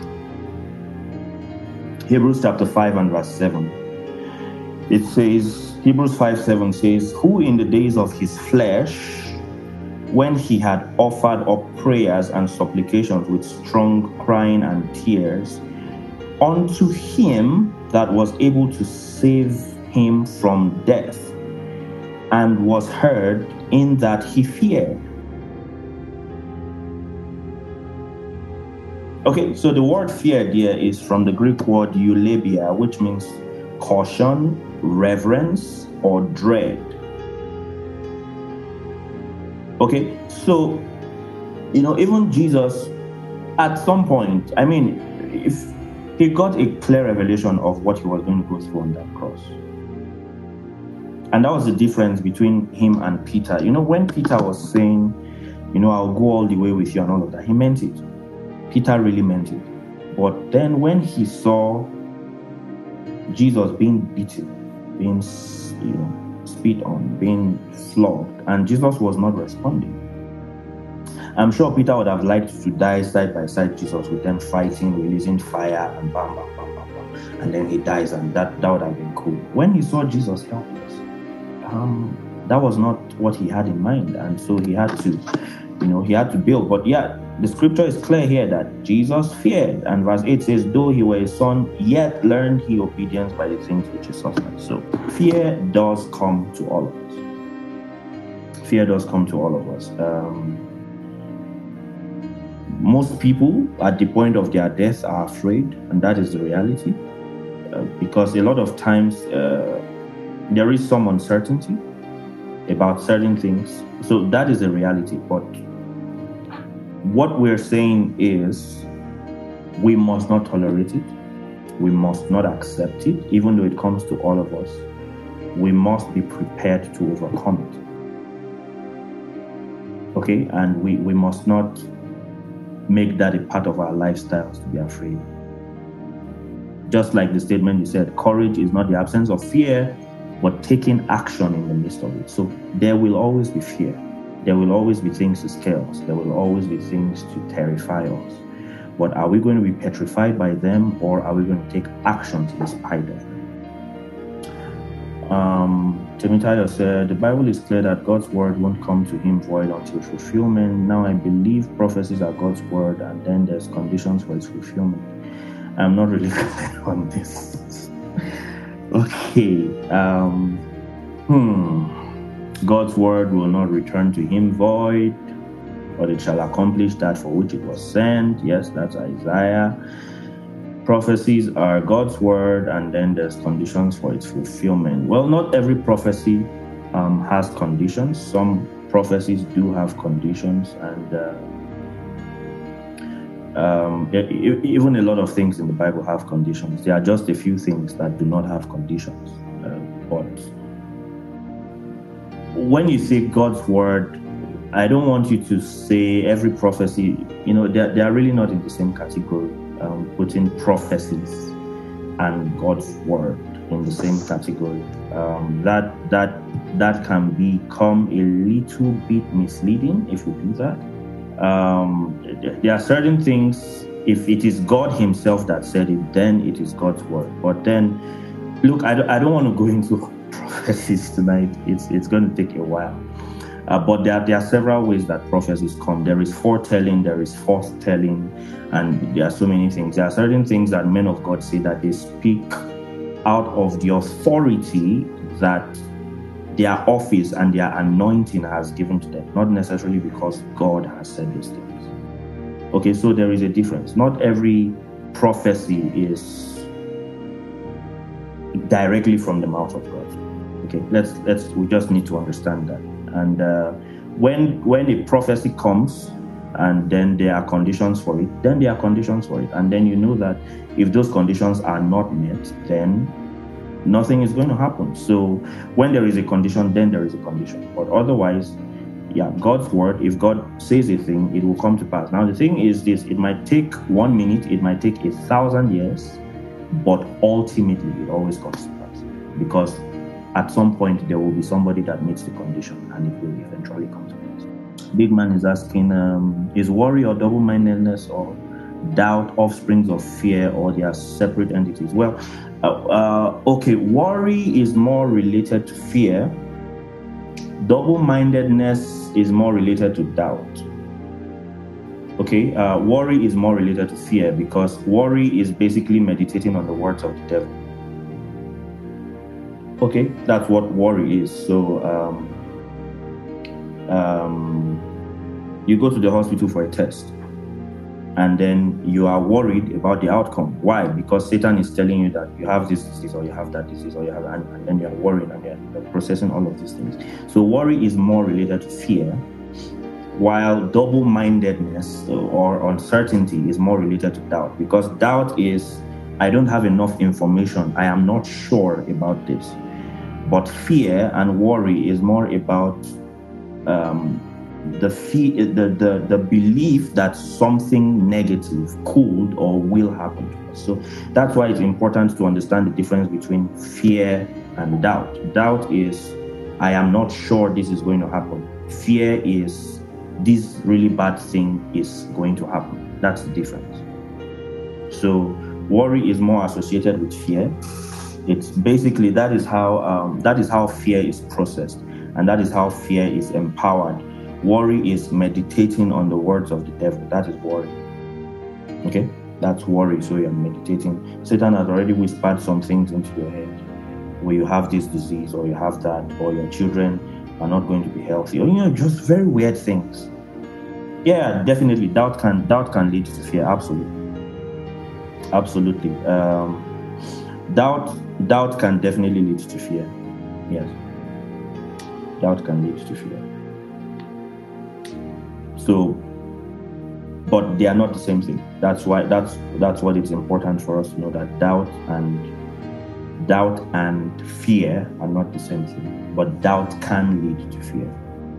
Hebrews chapter 5 and verse 7. It says, Hebrews 5:7 says, who in the days of his flesh, when he had offered up prayers and supplications with strong crying and tears unto him that was able to save him from death, and was heard in that he feared. Okay, so the word fear there is from the Greek word eulabia, which means caution, reverence, or dread. Okay, so, even Jesus, at some point, if he got a clear revelation of what he was going to go through on that cross. And that was the difference between him and Peter. When Peter was saying, I'll go all the way with you and all of that, he meant it. Peter really meant it. But then when he saw Jesus being beaten, being spit on, being flogged, and Jesus was not responding, I'm sure Peter would have liked to die side by side Jesus, with them fighting, releasing fire, and bam, bam, bam, bam, bam. And then he dies, and that would have been cool. When he saw Jesus helpless, that was not what he had in mind, and so he had to build. But yeah, the scripture is clear here that Jesus feared, and verse 8 says, though he were a son, yet learned he obedience by the things which he suffered. So fear does come to all of us. Fear does come to all of us. Most people at the point of their death are afraid, and that is the reality, because a lot of times there is some uncertainty about certain things. So that is a reality. But what we're saying is we must not tolerate it. We must not accept it, even though it comes to all of us. We must be prepared to overcome it. Okay? And we must not make that a part of our lifestyles to be afraid. Just like the statement you said, courage is not the absence of fear, but taking action in the midst of it. So there will always be fear. There will always be things to scare us. There will always be things to terrify us. But are we going to be petrified by them, or are we going to take action despite of them? Temitayo said, the Bible is clear that God's word won't come to him void until fulfillment. Now I believe prophecies are God's word, and then there's conditions for its fulfillment. I'm not really clear on this. Okay. God's word will not return to him void, but it shall accomplish that for which it was sent. Yes, that's Isaiah. Prophecies are God's word, and then there's conditions for its fulfillment. Well, not every prophecy has conditions. Some prophecies do have conditions, and even a lot of things in the Bible have conditions. There are just a few things that do not have conditions. But when you say God's word, I don't want you to say every prophecy. They are really not in the same category. Putting prophecies and God's word in the same category, that can become a little bit misleading if you do that. There are certain things, if it is God himself that said it, then it is God's word. But then, look, I don't want to go into prophecies tonight. It's going to take a while. But there are several ways that prophecies come. There is foretelling, there is forthtelling, and there are so many things. There are certain things that men of God say that they speak out of the authority that their office and their anointing has given to them, not necessarily because God has said these things. Okay, so there is a difference. Not every prophecy is directly from the mouth of God. Okay, we just need to understand that. And when a prophecy comes, and then there are conditions for it, then there are conditions for it. And then you know that if those conditions are not met, then nothing is going to happen. So when there is a condition, then there is a condition. But otherwise, God's word, if God says a thing, it will come to pass. Now, the thing is this, it might take 1 minute, it might take 1,000 years, but ultimately it always comes to pass. Because at some point, there will be somebody that meets the condition, and it will eventually come to pass. Big Man is asking, is worry or double-mindedness or doubt offsprings of fear, or they are separate entities? Well, okay, worry is more related to fear. Double-mindedness is more related to doubt. Okay, worry is more related to fear, because worry is basically meditating on the words of the devil. Okay, that's what worry is. So you go to the hospital for a test, and then you are worried about the outcome. Why? Because Satan is telling you that you have this disease or you have that disease or you have, and then you are worried and you're processing all of these things. So worry is more related to fear, while double-mindedness or uncertainty is more related to doubt, because doubt is, I don't have enough information, I am not sure about this. But fear and worry is more about the belief that something negative could or will happen to us. So that's why it's important to understand the difference between fear and doubt. Doubt is, I am not sure this is going to happen. Fear is, this really bad thing is going to happen. That's the difference. So worry is more associated with fear. It's basically, that is how fear is processed, and that is how fear is empowered. Worry is meditating on the words of the devil. That is worry. Okay, that's worry. So you're meditating. Satan has already whispered some things into your head, where you have this disease or you have that, or your children are not going to be healthy, or just very weird things. Yeah, definitely. Doubt can lead to fear. Absolutely. Doubt can definitely lead to fear. Yes, doubt can lead to fear. So, but they are not the same thing. That's what it's important for us to know, that doubt and fear are not the same thing. But doubt can lead to fear.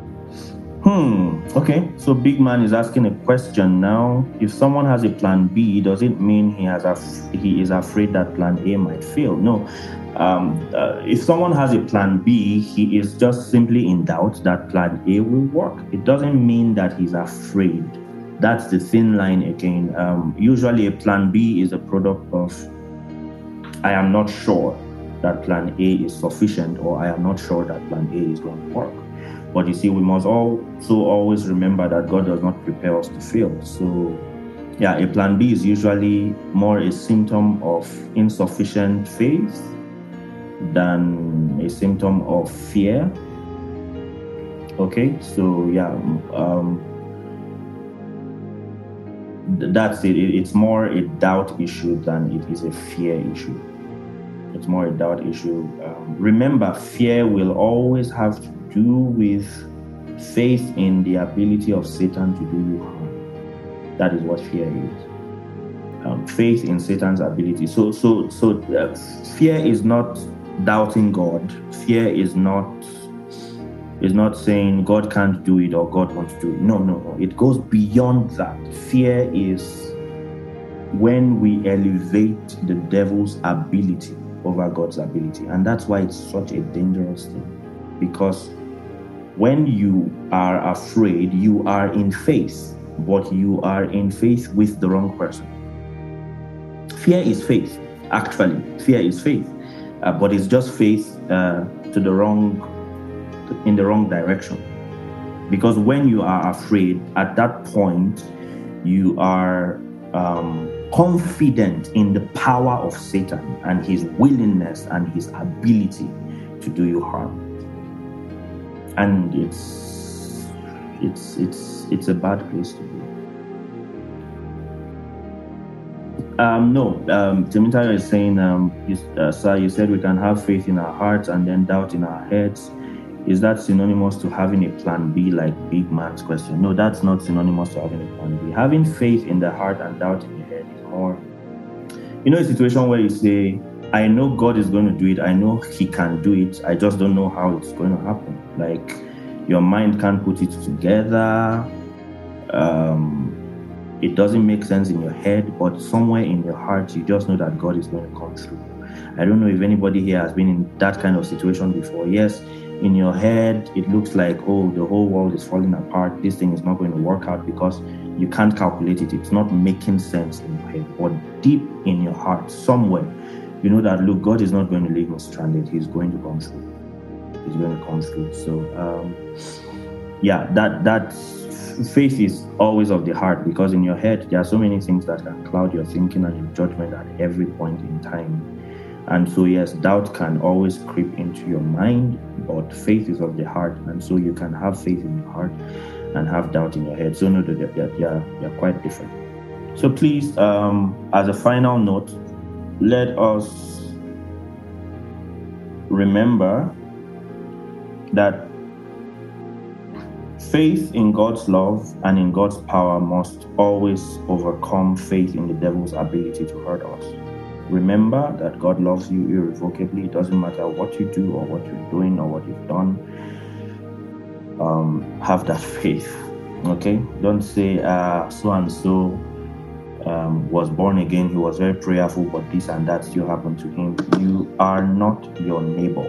Okay, so Big Man is asking a question now. If someone has a plan B, does it mean he is afraid that plan A might fail? No. If someone has a plan B, he is just simply in doubt that plan A will work. It doesn't mean that he's afraid. That's the thin line again. Usually a plan B is a product of, I am not sure that plan A is sufficient, or I am not sure that plan A is going to work. But you see, we must also always remember that God does not prepare us to fail. So, yeah, a plan B is usually more a symptom of insufficient faith than a symptom of fear. Okay, so yeah, that's it. It's more a doubt issue than it is a fear issue. It's more a doubt issue. Remember, fear will always have to do with faith in the ability of Satan to do you harm. That is what fear is. Faith in Satan's ability. So fear is not doubting God. Fear is not saying God can't do it or God wants to do it. No. It goes beyond that. Fear is when we elevate the devil's ability over God's ability. And that's why it's such a dangerous thing. Because when you are afraid, you are in faith, but you are in faith with the wrong person. Fear is faith, actually. Fear is faith, but it's just faith in the wrong direction. Because when you are afraid, at that point, you are confident in the power of Satan and his willingness and his ability to do you harm. And it's a bad place to be. Temitayo is saying, sir, you said we can have faith in our hearts and then doubt in our heads. Is that synonymous to having a plan B, like Big Man's question? No, that's not synonymous to having a plan B. Having faith in the heart and doubt in the head is more, a situation where you say, I know God is going to do it. I know he can do it. I just don't know how it's going to happen. Like, your mind can't put it together. It doesn't make sense in your head, but somewhere in your heart, you just know that God is going to come through. I don't know if anybody here has been in that kind of situation before. Yes, in your head, it looks like, oh, the whole world is falling apart. This thing is not going to work out because you can't calculate it. It's not making sense in your head. But deep in your heart, somewhere, you know that, look, God is not going to leave me stranded. He's going to come through. He's going to come through. So, that faith is always of the heart, because in your head, there are so many things that can cloud your thinking and your judgment at every point in time. And so, yes, doubt can always creep into your mind, but faith is of the heart. And so you can have faith in your heart and have doubt in your head. So no, they're quite different. So please, as a final note, let us remember that faith in God's love and in God's power must always overcome faith in the devil's ability to hurt us. Remember that God loves you irrevocably. It doesn't matter what you do or what you're doing or what you've done. Have that faith, okay? Don't say, so-and-so was born again, he was very prayerful, but this and that still happened to him. You are not your neighbor.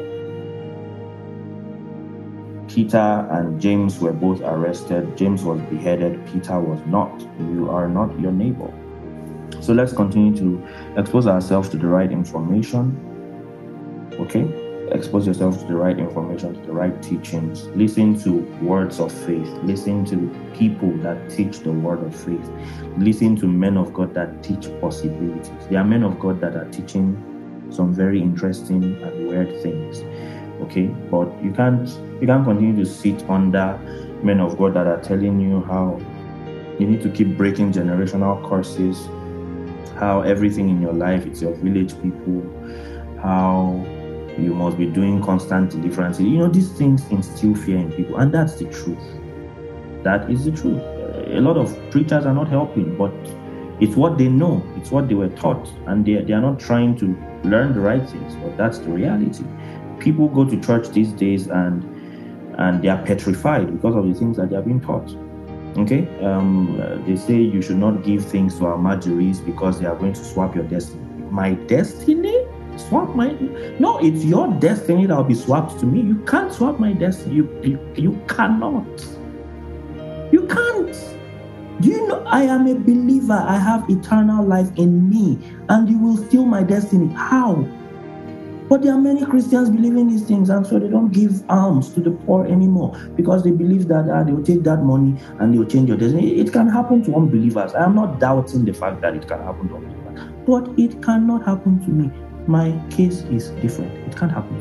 Peter and James were both arrested. James was beheaded. Peter was not. You are not your neighbor. So let's continue to expose ourselves to the right information. Okay? Expose yourself to the right information, to the right teachings. Listen to words of faith. Listen to people that teach the word of faith. Listen to men of God that teach possibilities. There are men of God that are teaching some very interesting and weird things. Okay? But you can't continue to sit under men of God that are telling you how you need to keep breaking generational curses, how everything in your life, it's your village people, how you must be doing constant deliverance. These things instill fear in people, and that's the truth. That is the truth. A lot of preachers are not helping, but it's what they know, it's what they were taught, and they are not trying to learn the right things, but that's the reality. People go to church these days and they are petrified because of the things that they are being taught. Okay? They say you should not give things to our marjories because they are going to swap your destiny. My destiny? Swap my... No, it's your destiny that will be swapped to me. You can't swap my destiny. You cannot. You can't. Do you know I am a believer? I have eternal life in me, and you will steal my destiny. How? But there are many Christians believing these things, and so they don't give alms to the poor anymore because they believe that they will take that money and they will change your destiny. It can happen to unbelievers. I am not doubting the fact that it can happen to unbelievers, but it cannot happen to me. My case is different. It can't happen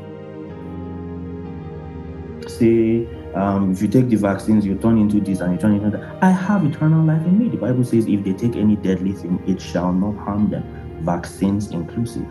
to me. Say, if you take the vaccines, you turn into this and you turn into that. I have eternal life in me. The Bible says if they take any deadly thing, it shall not harm them. Vaccines inclusive.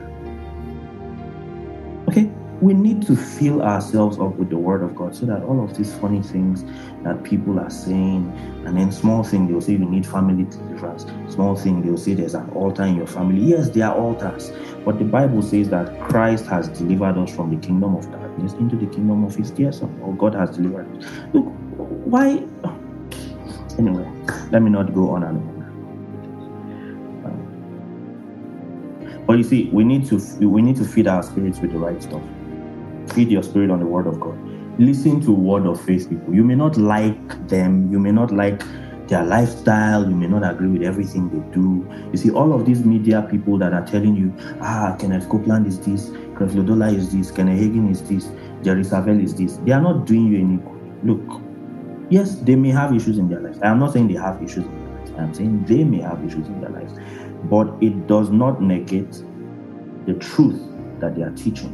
Okay, we need to fill ourselves up with the word of God so that all of these funny things that people are saying, and then small thing, they'll say you need family deliverance. Small thing, they'll say there's an altar in your family. Yes, there are altars, but the Bible says that Christ has delivered us from the kingdom of darkness into the kingdom of his dear son, or God has delivered us. Look, why? Anyway, let me not go on and on. But you see, we need to feed our spirits with the right stuff. Feed your spirit on the word of God. Listen to word of faith people. You may not like them. You may not like their lifestyle. You may not agree with everything they do. You see, all of these media people that are telling you, Kenneth Copeland is this, Creflo Dollar is this, Kenneth Hagin is this, Jerry Savelle is this. They are not doing you any good. Look, yes, they may have issues in their lives. I am not saying they have issues in their lives. I am saying they may have issues in their lives. But it does not negate the truth that they are teaching.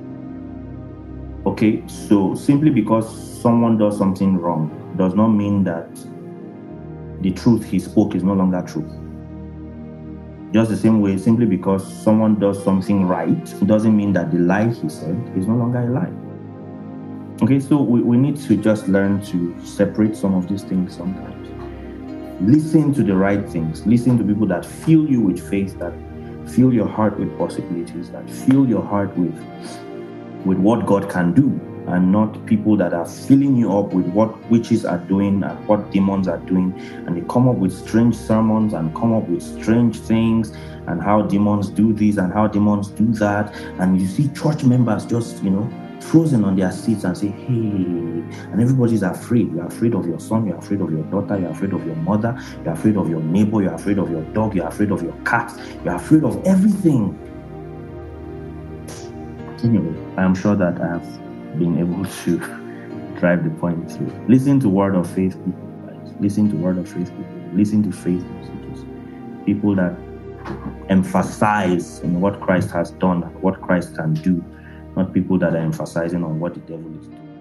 Okay, so simply because someone does something wrong does not mean that the truth he spoke is no longer truth. Just the same way, simply because someone does something right doesn't mean that the lie he said is no longer a lie. Okay, so we need to just learn to separate some of these things sometimes. Listen to the right things. Listen to people that fill you with faith, that fill your heart with possibilities, that fill your heart with what God can do, and not people that are filling you up with what witches are doing and what demons are doing, and they come up with strange sermons and come up with strange things and how demons do this and how demons do that, and you see church members just frozen on their seats and say, hey, and everybody's afraid. You're afraid of your son, you're afraid of your daughter, you're afraid of your mother, you're afraid of your neighbor, you're afraid of your dog, you're afraid of your cat, you're afraid of everything. Anyway, I am sure that I have been able to drive the point through. Listen to word of faith people, guys. Listen to word of faith people. Listen to faith messages. People that emphasize in what Christ has done and what Christ can do, not people that are emphasizing on what the devil is doing.